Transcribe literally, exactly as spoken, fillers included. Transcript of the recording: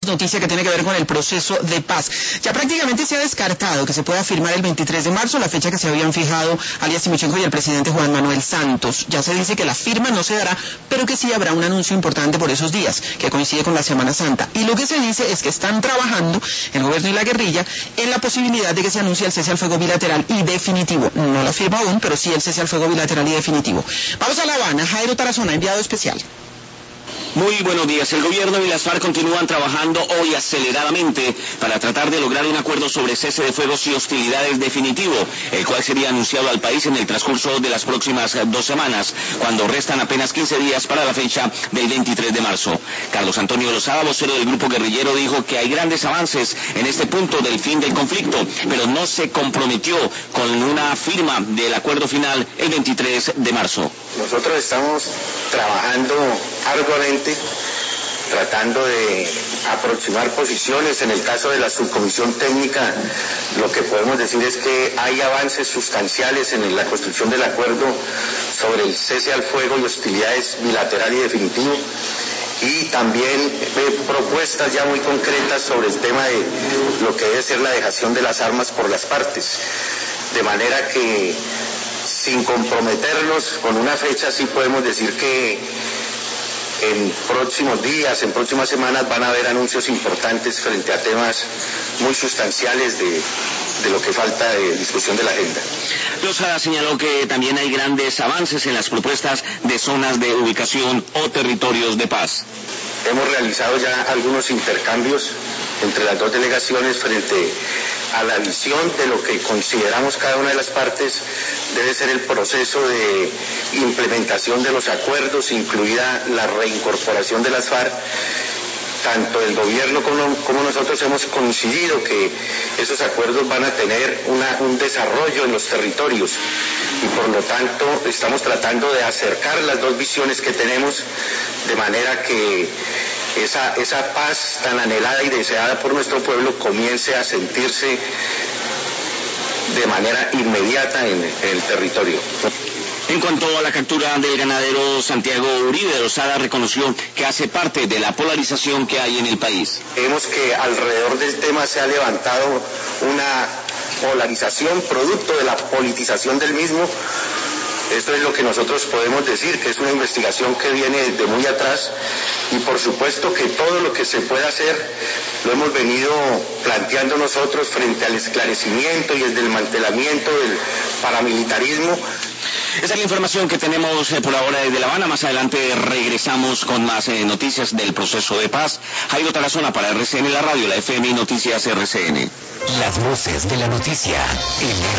Noticia que tiene que ver con el proceso de paz. Ya prácticamente se ha descartado que se pueda firmar el veintitrés de marzo, la fecha que se habían fijado alias Timochenko y el presidente Juan Manuel Santos. Ya se dice que la firma no se dará, pero que sí habrá un anuncio importante por esos días, que coincide con la Semana Santa. Y lo que se dice es que están trabajando, el gobierno y la guerrilla, en la posibilidad de que se anuncie el cese al fuego bilateral y definitivo. No la firma aún, pero sí el cese al fuego bilateral y definitivo. Vamos a La Habana. Jairo Tarazona, enviado especial. Muy buenos días. El gobierno y las FARC continúan trabajando hoy aceleradamente para tratar de lograr un acuerdo sobre cese de fuegos y hostilidades definitivo, el cual sería anunciado al país en el transcurso de las próximas dos semanas, cuando restan apenas quince días para la fecha del veintitrés de marzo. Carlos Antonio Lozada, vocero del grupo guerrillero, dijo que hay grandes avances en este punto del fin del conflicto, pero no se comprometió con una firma del acuerdo final el veintitrés de marzo. Nosotros estamos trabajando arduamente, tratando de aproximar posiciones. En el caso de la subcomisión técnica, lo que podemos decir es que hay avances sustanciales en la construcción del acuerdo sobre el cese al fuego y hostilidades bilateral y definitivo, y también eh, propuestas ya muy concretas sobre el tema de lo que debe ser la dejación de las armas por las partes, de manera que sin comprometernos con una fecha sí podemos decir que en próximos días, en próximas semanas van a haber anuncios importantes frente a temas muy sustanciales de, de lo que falta de discusión de la agenda. Lozada señaló que también hay grandes avances en las propuestas de zonas de ubicación o territorios de paz. Hemos realizado ya algunos intercambios entre las dos delegaciones frente a la visión de lo que consideramos cada una de las partes debe ser el proceso de implementación de los acuerdos, incluida la reincorporación de las FARC. Tanto el gobierno como, como nosotros hemos coincidido que esos acuerdos van a tener una, un desarrollo en los territorios y por lo tanto estamos tratando de acercar las dos visiones que tenemos de manera que esa, esa paz tan anhelada y deseada por nuestro pueblo comience a sentirse de manera inmediata en, en el territorio. En cuanto a la captura del ganadero Santiago Uribe, Lozada reconoció que hace parte de la polarización que hay en el país. Vemos que alrededor del tema se ha levantado una polarización producto de la politización del mismo. Esto es lo que nosotros podemos decir, que es una investigación que viene de muy atrás y por supuesto que todo lo que se pueda hacer lo hemos venido planteando nosotros frente al esclarecimiento y el desmantelamiento del paramilitarismo. Esa es la información que tenemos eh, por ahora desde La Habana. Más adelante regresamos con más eh, noticias del proceso de paz. Jairo Tarazona para R C N, la radio, la F M y Noticias R C N. Las voces de la noticia en